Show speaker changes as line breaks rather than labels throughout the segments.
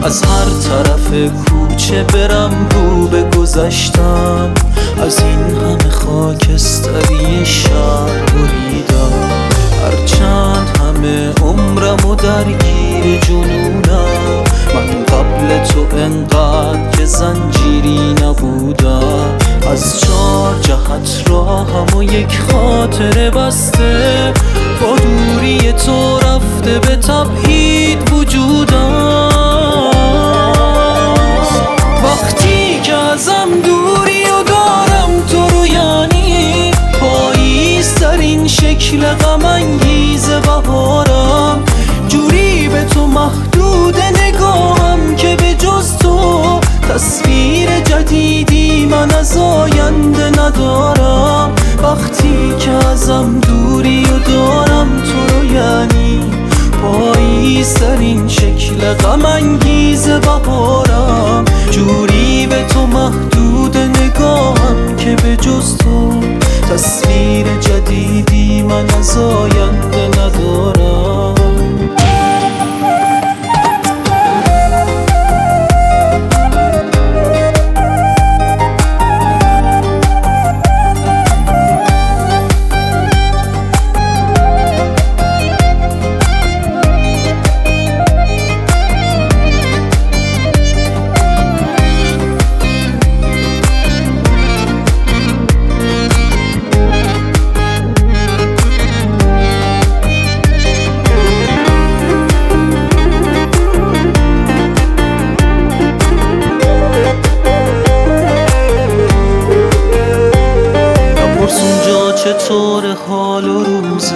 از هر طرف کوچه برم رو به گذشتم، از این همه خاکستری شهر بریدم. هرچند همه عمرم و درگیر جنونم، من قبل تو انقدر که زنجیری نبودم. از 4 جهت راهم و یک خاطره بسته، با دوری تو رفته به تبعید وجودم. وقتی که ازم دوری و دارم تو رو، یعنی پاییزترین شکل غم انگیز بهارم. جوری به تو محدود نگاهم که به جز تو تصویر جدیدی من از آینده ندارم. وقتی که ازم دوری و دارم تو رو، یعنی پاییزترین شکل غم انگیز بهارم. جوری به تو محدود نگاهم که به جز تو تصویر جدیدی من از آینده ندارم. چطور حال و روزت،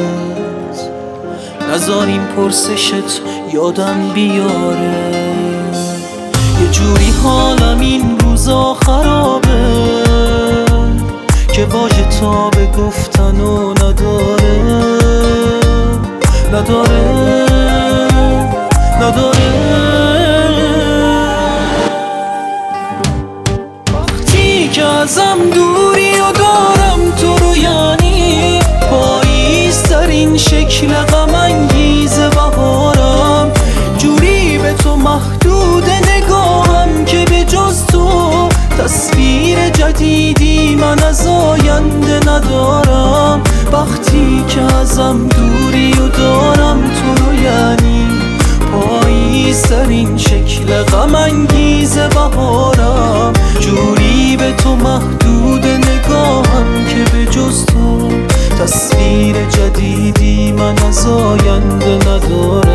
نذار این پرسشت یادم بیاره. یه جوری حالم این روزا خرابه که واژه تا به گفتن و نداره. وقتی که ازم دوری و دارم تو رو، یعنی پاییزترین شکل غم انگیز بهارم. جوری به تو محدود نگاهم که به جز تو تصویر جدیدی من از آینده ندارم. وقتی که ازم دوری و دارم تو رو، یعنی پاییزترین شکل غم انگیز بهارم. جوری به تو محدود نگاهم که به جز تو تصویر جدیدی من از آینده ندارم.